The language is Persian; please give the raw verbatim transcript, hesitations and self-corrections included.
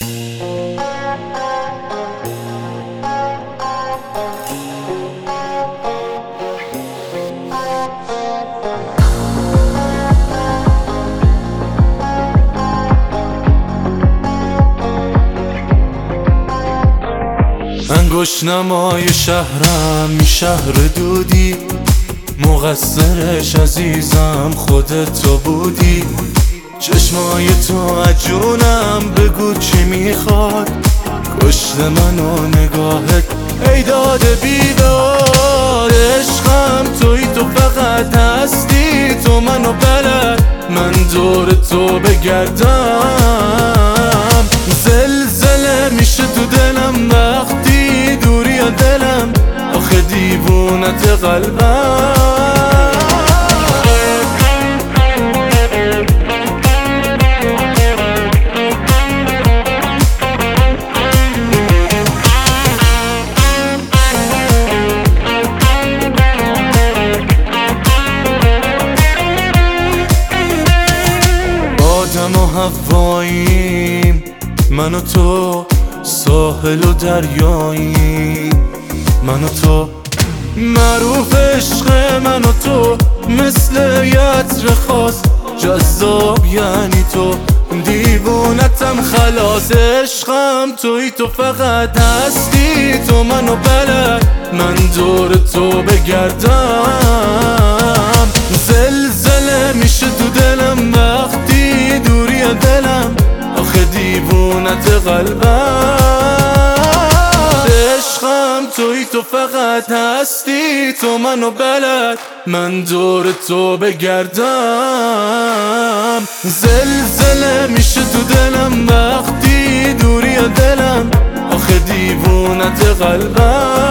انگشت نمای شهرم می شهر دودی، مقصرش عزیزم خودت تو بودی. چشمای تو عجونم بگو چی میخواد، کشت منو نگاهت ای داده بیداد. عشقم توی تو فقط هستی، تو منو بلد من دور تو بگردم. زلزله میشه تو دلم وقتی دوری یا دلم، آخه دیوونت قلبم. آدم و هواییم من و تو، ساحل و دریاییم من و تو. معروف عشق من و تو مثل یطر خاص، جذاب یعنی تو، دیوونتم خلاص. عشقم توی تو فقط هستی، تو منو بلد من دور تو بگردم. زلزله میشه تو دلم وقتی دوری دلم، آخه دیوونت قلبم. عشقم توی تو فقط هستی، تو منو بلد من دور تو بگردم. زلزله میشه تو دلم وقتی دوری دلم، آخه دیوونت قلبم.